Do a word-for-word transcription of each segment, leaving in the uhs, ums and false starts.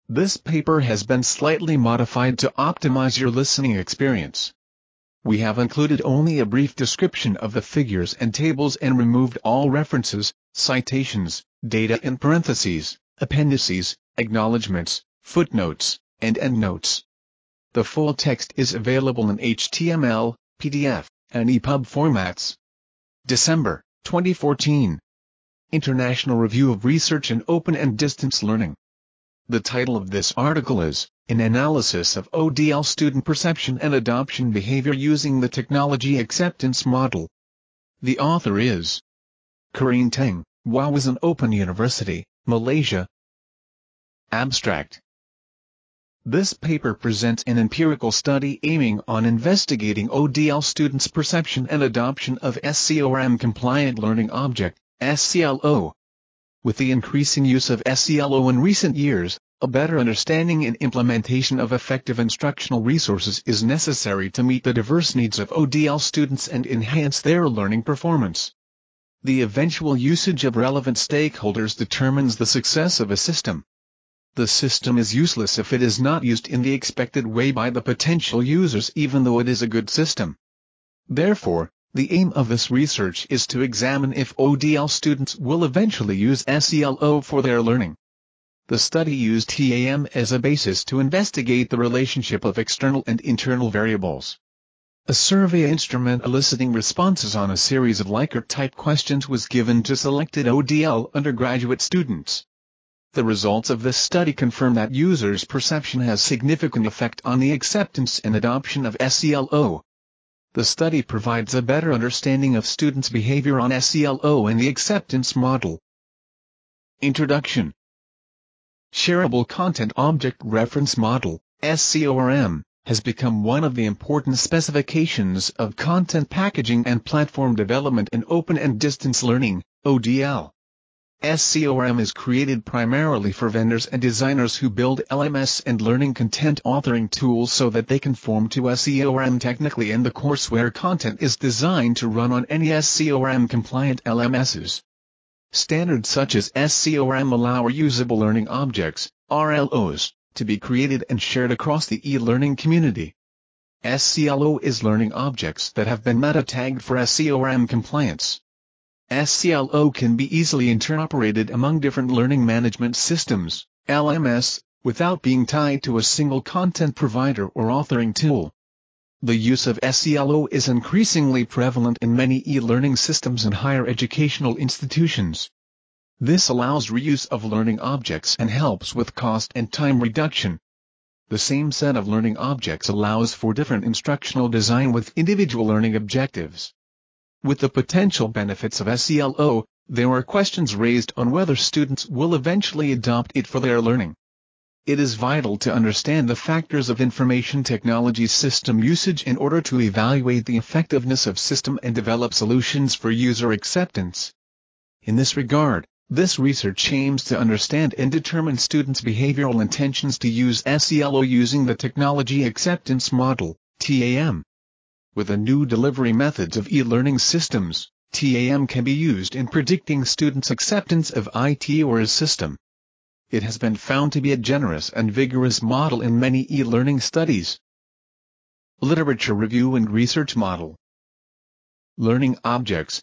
This paper has been slightly modified to optimize your listening experience. We have included only a brief description of the figures and tables and removed all references, citations, data in parentheses, appendices, acknowledgments, footnotes, and endnotes. The full text is available in H T M L, P D F, and E P U B formats. December twenty fourteen. International Review of Research in Open and Distance Learning. The title of this article is, An Analysis of O D L Student Perception and Adoption Behavior Using the Technology Acceptance Model. The author is Karine Teng, Wawazan Open University, Malaysia. Abstract. This paper presents an empirical study aiming on investigating O D L students' perception and adoption of SCORM-compliant learning object, S C L O. With the increasing use of S C L O in recent years, a better understanding and implementation of effective instructional resources is necessary to meet the diverse needs of O D L students and enhance their learning performance. The eventual usage of relevant stakeholders determines the success of a system. The system is useless if it is not used in the expected way by the potential users, even though it is a good system. Therefore, the aim of this research is to examine if O D L students will eventually use S C L O for their learning. The study used T A M as a basis to investigate the relationship of external and internal variables. A survey instrument eliciting responses on a series of Likert-type questions was given to selected O D L undergraduate students. The results of this study confirm that users' perception has significant effect on the acceptance and adoption of S C L O. The study provides a better understanding of students' behavior on S C L O and the acceptance model. Introduction. Shareable Content Object Reference Model, S C O R M, has become one of the important specifications of content packaging and platform development in open and distance learning, O D L. S C O R M is created primarily for vendors and designers who build L M S and learning content authoring tools so that they conform to S C O R M technically, and the courseware content is designed to run on any S C O R M-compliant L M Ss. Standards such as S C O R M allow reusable learning objects, R L Os, to be created and shared across the e-learning community. S C L O is learning objects that have been meta-tagged for S C O R M compliance. S C L O can be easily interoperated among different learning management systems, L M S, without being tied to a single content provider or authoring tool. The use of S C L O is increasingly prevalent in many e-learning systems and higher educational institutions. This allows reuse of learning objects and helps with cost and time reduction. The same set of learning objects allows for different instructional design with individual learning objectives. With the potential benefits of S C L O, there are questions raised on whether students will eventually adopt it for their learning. It is vital to understand the factors of information technology system usage in order to evaluate the effectiveness of system and develop solutions for user acceptance. In this regard, this research aims to understand and determine students' behavioral intentions to use S C L O using the Technology Acceptance Model, T A M. With the new delivery methods of e-learning systems, T A M can be used in predicting students' acceptance of I T or a system. It has been found to be a generous and vigorous model in many e-learning studies. Literature Review and Research Model. Learning Objects.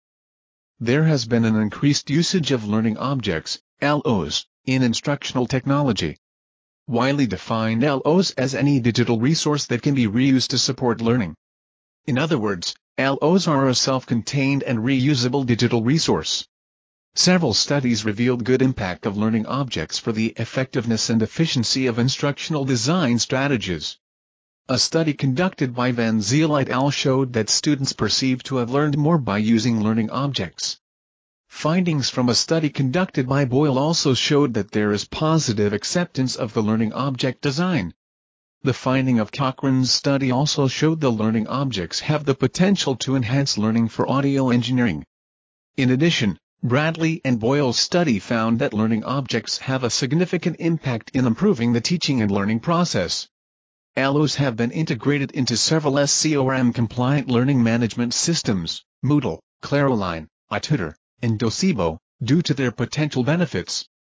There has been an increased usage of learning objects, L Os, in instructional technology. Widely defined L Os as any digital resource that can be reused to support learning. In other words, L Os are a self-contained and reusable digital resource. Several studies revealed good impact of learning objects for the effectiveness and efficiency of instructional design strategies. A study conducted by Van Zyl et al. Showed that students perceive to have learned more by using learning objects. Findings from a study conducted by Boyle also showed that there is positive acceptance of the learning object design. The finding of Cochrane's study also showed the learning objects have the potential to enhance learning for audio engineering. In addition, Bradley and Boyle's study found that learning objects have a significant impact in improving the teaching and learning process. L Os have been integrated into several S C O R M-compliant learning management systems, Moodle, Claroline, iTutor, and Docebo, due to their potential benefits.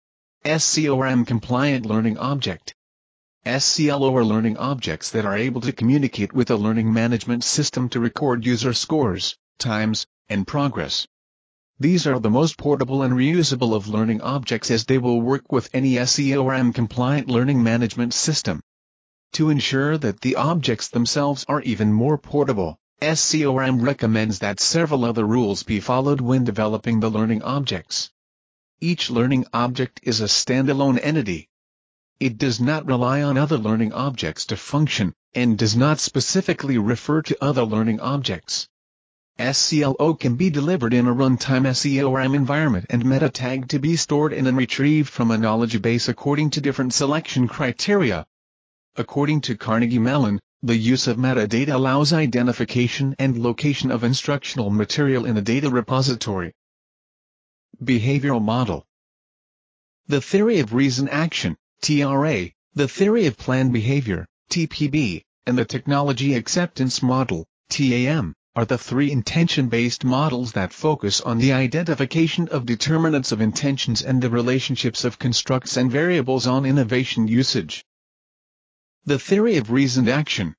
SCORM-compliant learning object. S C L O are learning objects that are able to communicate with a learning management system to record user scores, times, and progress. These are the most portable and reusable of learning objects as they will work with any SCORM-compliant learning management system. To ensure that the objects themselves are even more portable, SCORM recommends that several other rules be followed when developing the learning objects. Each learning object is a standalone entity. It does not rely on other learning objects to function, and does not specifically refer to other learning objects. S C L O can be delivered in a runtime SCORM environment and meta tag to be stored in and retrieved from a knowledge base according to different selection criteria. According to Carnegie Mellon, the use of metadata allows identification and location of instructional material in a data repository. Behavioral model. The theory of reason action, T R A, the theory of planned behavior, T P B, and the technology acceptance model, T A M, are the three intention-based models that focus on the identification of determinants of intentions and the relationships of constructs and variables on innovation usage. The theory of reasoned action.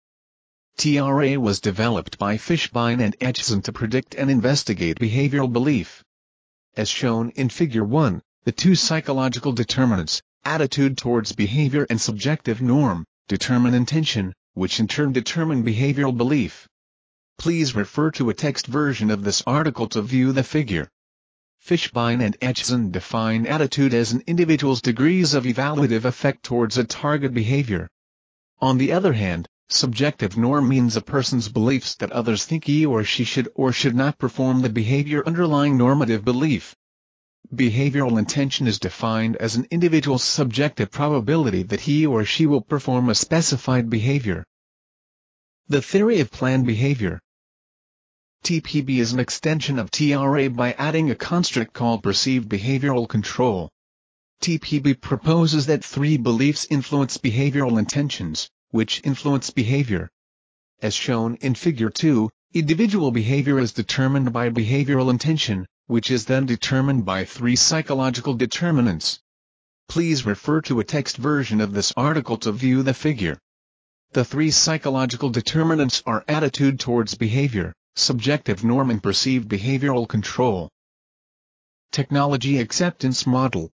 T R A was developed by Fishbein and Etchison to predict and investigate behavioral belief. As shown in Figure one, the two psychological determinants, attitude towards behavior and subjective norm, determine intention, which in turn determine behavioral belief. Please refer to a text version of this article to view the figure. Fishbein and Etchison define attitude as an individual's degrees of evaluative effect towards a target behavior. On the other hand, subjective norm means a person's beliefs that others think he or she should or should not perform the behavior underlying normative belief. Behavioral intention is defined as an individual's subjective probability that he or she will perform a specified behavior. The theory of planned behavior. T P B is an extension of T R A by adding a construct called perceived behavioral control. T P B proposes that three beliefs influence behavioral intentions, which influence behavior. As shown in Figure two, individual behavior is determined by behavioral intention, which is then determined by three psychological determinants. Please refer to a text version of this article to view the figure. The three psychological determinants are attitude towards behavior, subjective norm and perceived behavioral control. Technology acceptance model.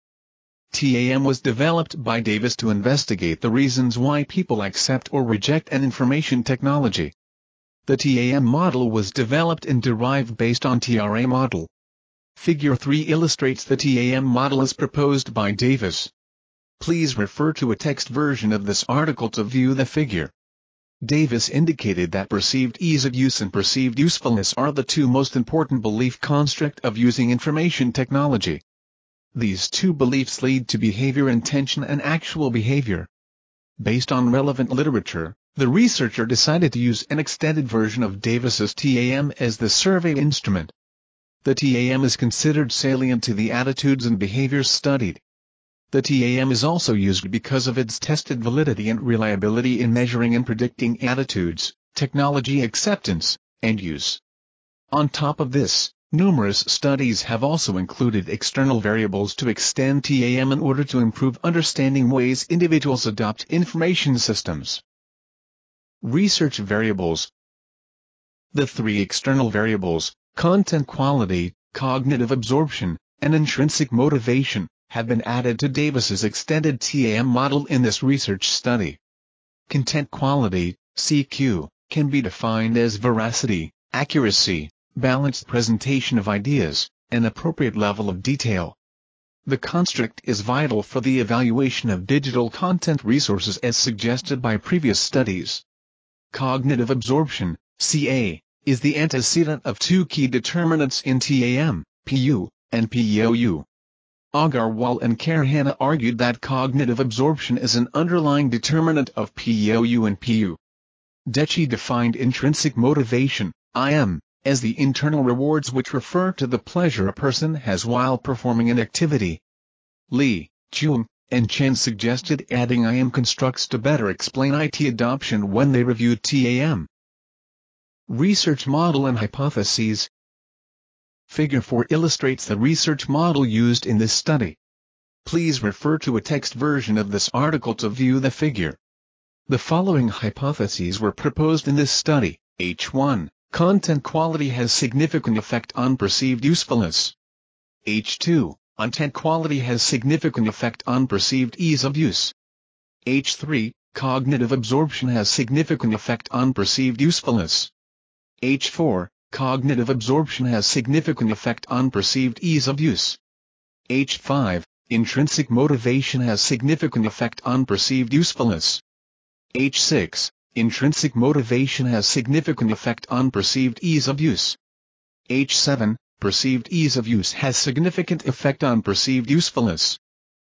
T A M was developed by Davis to investigate the reasons why people accept or reject an information technology. The T A M model was developed and derived based on T R A model. Figure three illustrates the T A M model as proposed by Davis. Please refer to a text version of this article to view the figure. Davis indicated that perceived ease of use and perceived usefulness are the two most important belief construct of using information technology. These two beliefs lead to behavior intention and actual behavior. Based on relevant literature, the researcher decided to use an extended version of Davis's T A M as the survey instrument. The T A M is considered salient to the attitudes and behaviors studied. The T A M is also used because of its tested validity and reliability in measuring and predicting attitudes, technology acceptance, and use. On top of this, numerous studies have also included external variables to extend T A M in order to improve understanding ways individuals adopt information systems. Research variables. The three external variables, content quality, cognitive absorption, and intrinsic motivation, have been added to Davis's extended T A M model in this research study. Content quality, C Q, can be defined as veracity, accuracy, balanced presentation of ideas, and appropriate level of detail. The construct is vital for the evaluation of digital content resources as suggested by previous studies. Cognitive absorption, C A, is the antecedent of two key determinants in T A M, P U, and P E O U. Agarwal and Karhana argued that cognitive absorption is an underlying determinant of P E O U and P U. Dechy defined intrinsic motivation, I M, as the internal rewards which refer to the pleasure a person has while performing an activity. Lee, Chung, and Chen suggested adding I M constructs to better explain I T adoption when they reviewed T A M. Research model and hypotheses. Figure four illustrates the research model used in this study. Please refer to a text version of this article to view the figure. The following hypotheses were proposed in this study. H one. Content quality has significant effect on perceived usefulness. H two. Content quality has significant effect on perceived ease of use. H three. Cognitive absorption has significant effect on perceived usefulness. H four. Cognitive absorption has significant effect on perceived ease of use. H five. Intrinsic motivation has significant effect on perceived usefulness. H six. Intrinsic motivation has significant effect on perceived ease of use. H seven. Perceived ease of use has significant effect on perceived usefulness.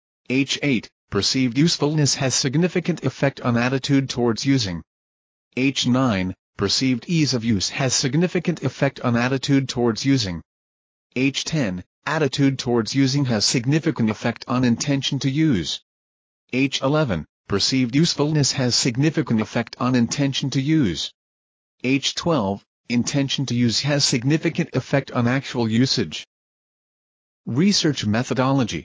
H eight. Perceived usefulness has significant effect on attitude towards using. H nine. Perceived ease of use has significant effect on attitude towards using. H ten. Attitude towards using has significant effect on intention to use. H eleven. Perceived usefulness has significant effect on intention to use. H twelve. Intention to use has significant effect on actual usage. Research methodology.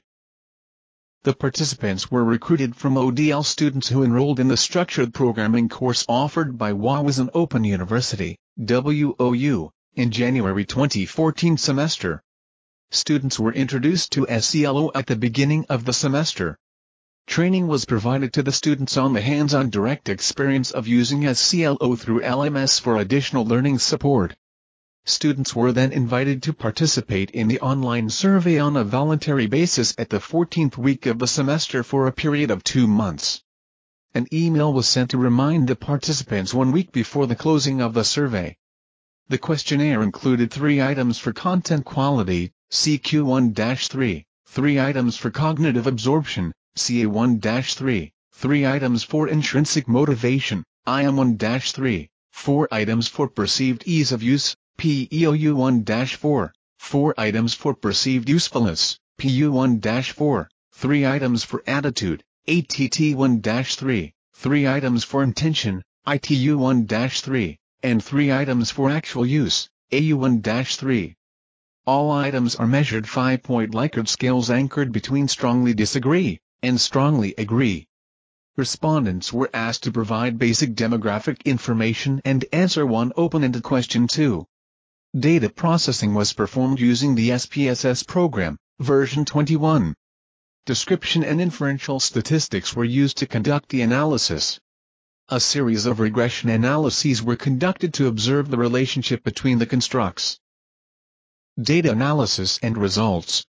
The participants were recruited from O D L students who enrolled in the structured programming course offered by Wawazan Open University, W O U, in January twenty fourteen semester. Students were introduced to S E L O at the beginning of the semester. Training was provided to the students on the hands-on direct experience of using S E L O through L M S for additional learning support. Students were then invited to participate in the online survey on a voluntary basis at the fourteenth week of the semester for a period of two months. An email was sent to remind the participants one week before the closing of the survey. The questionnaire included three items for content quality, C Q one dash three, three items for cognitive absorption, C A one dash three, three items for intrinsic motivation, I M one dash three, four items for perceived ease of use, P E O U one dash four, four items for perceived usefulness, P U one dash four, three items for attitude, A T T one dash three, three items for intention, I T U one dash three, and three items for actual use, A U one dash three. All items are measured five-point Likert scales anchored between strongly disagree and strongly agree. Respondents were asked to provide basic demographic information and answer one open-ended question two. Data processing was performed using the S P S S program, version twenty-one. Description and inferential statistics were used to conduct the analysis. A series of regression analyses were conducted to observe the relationship between the constructs. Data analysis and results.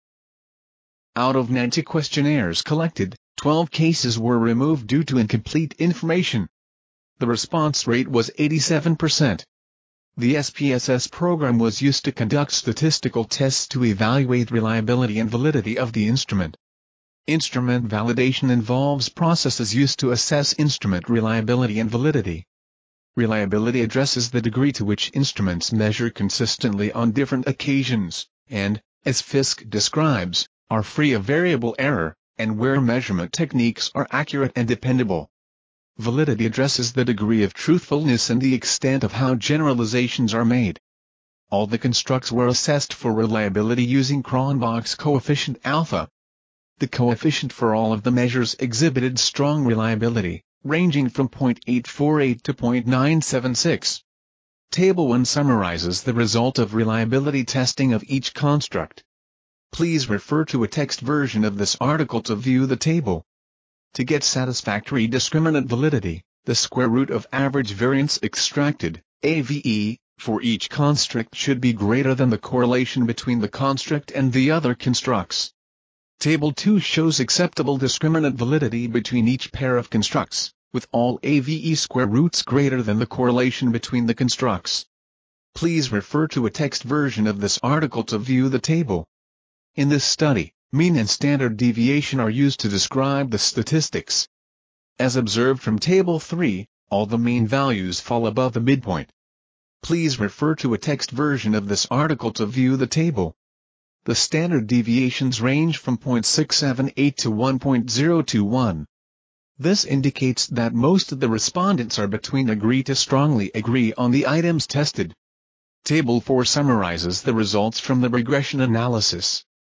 Out of ninety questionnaires collected, twelve cases were removed due to incomplete information. The response rate was eighty-seven percent. The S P S S program was used to conduct statistical tests to evaluate reliability and validity of the instrument. Instrument validation involves processes used to assess instrument reliability and validity. Reliability addresses the degree to which instruments measure consistently on different occasions, and, as Fisk describes, are free of variable error, and where measurement techniques are accurate and dependable. Validity addresses the degree of truthfulness and the extent of how generalizations are made. All the constructs were assessed for reliability using Cronbach's coefficient alpha. The coefficient for all of the measures exhibited strong reliability, ranging from zero point eight four eight to zero point nine seven six. Table one summarizes the result of reliability testing of each construct. Please refer to a text version of this article to view the table. To get satisfactory discriminant validity, the square root of average variance extracted, A V E, for each construct should be greater than the correlation between the construct and the other constructs. Table two shows acceptable discriminant validity between each pair of constructs, with all A V E square roots greater than the correlation between the constructs. Please refer to a text version of this article to view the table. In this study, mean and standard deviation are used to describe the statistics. As observed from Table three, all the mean values fall above the midpoint. Please refer to a text version of this article to view the table. The standard deviations range from zero point six seven eight to one point zero two one. This indicates that most of the respondents are between agree to strongly agree on the items tested. Table four summarizes the results from the regression analysis.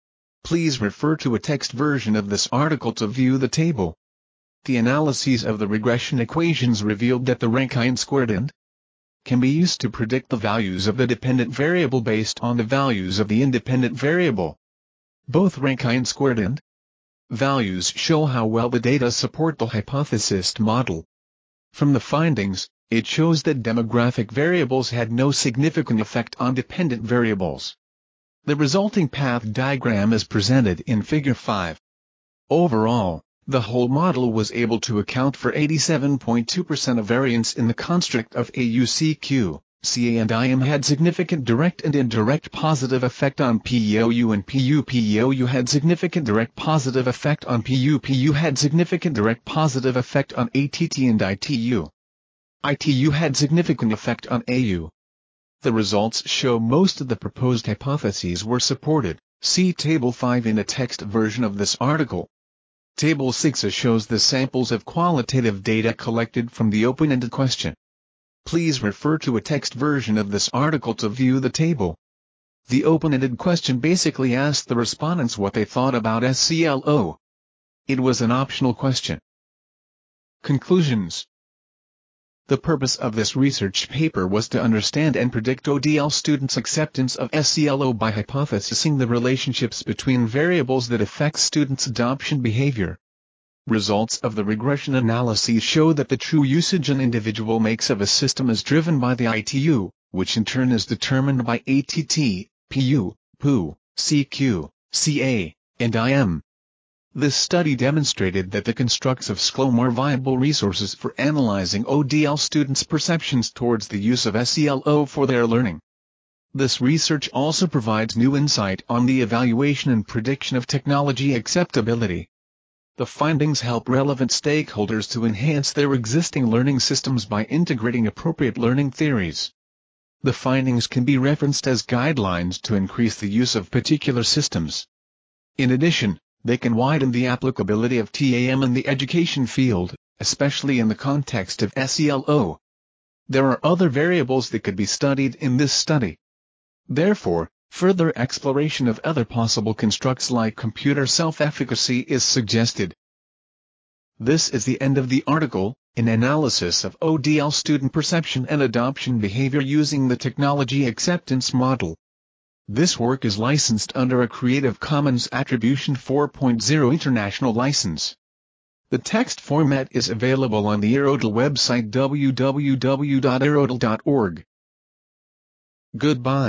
Please refer to a text version of this article to view the table. The analyses of the regression equations revealed that the Rankine squared int can be used to predict the values of the dependent variable based on the values of the independent variable. Both Rankine squared int values show how well the data support the hypothesis model. From the findings, it shows that demographic variables had no significant effect on dependent variables. The resulting path diagram is presented in Figure five. Overall, the whole model was able to account for eighty-seven point two percent of variance in the construct of A U C Q. C A and I M had significant direct and indirect positive effect on P E O U, and P U P E O U had significant direct positive effect on P U P U had significant direct positive effect on A T T and I T U. I T U had significant effect on A U. The results show most of the proposed hypotheses were supported. See Table five in a text version of this article. Table six shows the samples of qualitative data collected from the open-ended question. Please refer to a text version of this article to view the table. The open-ended question basically asked the respondents what they thought about S C L O. It was an optional question. Conclusions. The purpose of this research paper was to understand and predict O D L students' acceptance of S C L O by hypothesizing the relationships between variables that affect students' adoption behavior. Results of the regression analyses show that the true usage an individual makes of a system is driven by the I T U, which in turn is determined by A T T, P U, P U, C Q, C A, and I M. This study demonstrated that the constructs of S C L O M are viable resources for analyzing O D L students' perceptions towards the use of S C L O for their learning. This research also provides new insight on the evaluation and prediction of technology acceptability. The findings help relevant stakeholders to enhance their existing learning systems by integrating appropriate learning theories. The findings can be referenced as guidelines to increase the use of particular systems. In addition, they can widen the applicability of T A M in the education field, especially in the context of S C L O. There are other variables that could be studied in this study. Therefore, further exploration of other possible constructs like computer self-efficacy is suggested. This is the end of the article, an analysis of O D L student perception and adoption behavior using the technology acceptance model. This work is licensed under a Creative Commons Attribution four point oh International License. The text format is available on the Erodl website w w w dot erodl dot org. Goodbye.